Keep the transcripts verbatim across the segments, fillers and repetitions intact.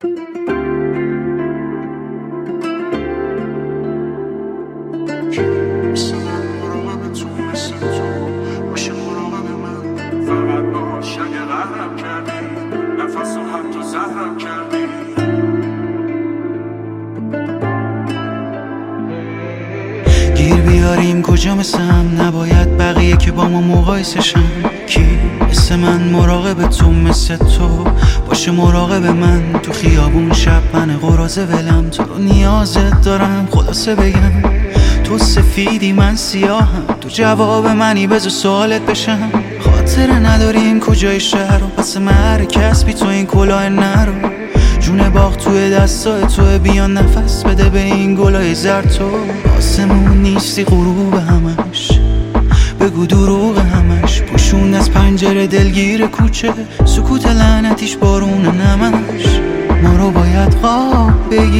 گیر بیاریم کجا مثلم، نباید بقیه که با ما مقایسه شن. کی مثل من مراقب تو، مثل تو باشه مراقب من. تو خیابون شب من قراضه ولم، تو رو نیازت دارم خلاصه بگم. تو سفیدی من سیاهم، تو جواب منی بذار سوالت بشم. خاطره نداریم کجای شهر و پس مهر کسبی تو این کلاه نرو. جون باغ توی دستای توی، بیان نفس بده به این گلای زرد. تو آسمون نیستی غروب همش، بگو دروغ همش. پوشون از پنجره دلگیر کوچه، سکوت لعنتیش بارون نمش. ما رو باید خواب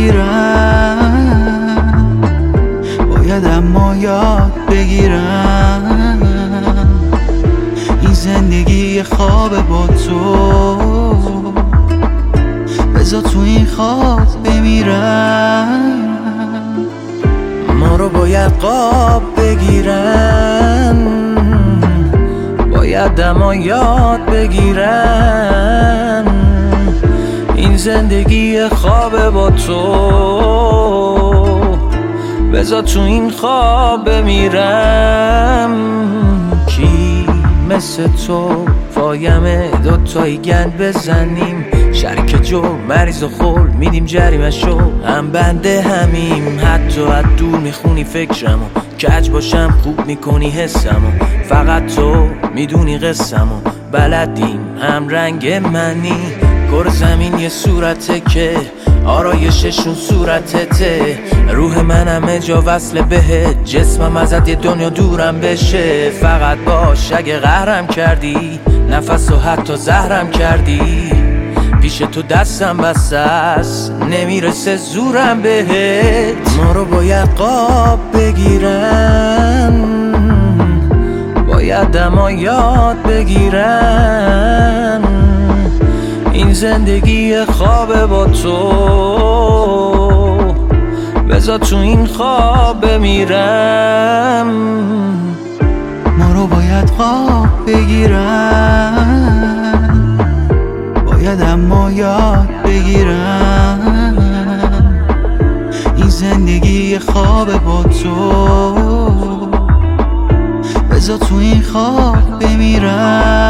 بگیرن، باید اما یاد بگیرن. این زندگی خواب با تو، بذار تو این خواب بمیرن. ما رو باید خواب بگیرن، باید اما یاد بگیرن. این زندگی خواب با تو، بذار تو این خواب بمیرم. کی مثل تو فایمه دوتایی گند بزنیم. شریک جو مریض و خول میدیم جریمشو، هم بنده همیم. حتی از دور میخونی فکرمو، کج باشم خوب میکنی حسمو. فقط تو میدونی قصمو، بلدیم هم رنگ منی. کره زمین یه صورته که آرایششون صورتته. روح من همه جا وصل بهت، جسمم ازت یه دنیا دورم بشه. فقط باش اگه قهرم کردی، نفس و حتی زهرم کردی. پیش تو دستم بسته است، نمیرسه زورم بهت. ما رو باید خواب بگیرن، باید اما یاد بگیرن. این زندگی خواب با تو، بذار تو این خواب بمیرم. ما رو باید خواب بگیرن، باید اما یاد بگیرن. این زندگی خواب با تو، بذار تو این خواب بمیرن.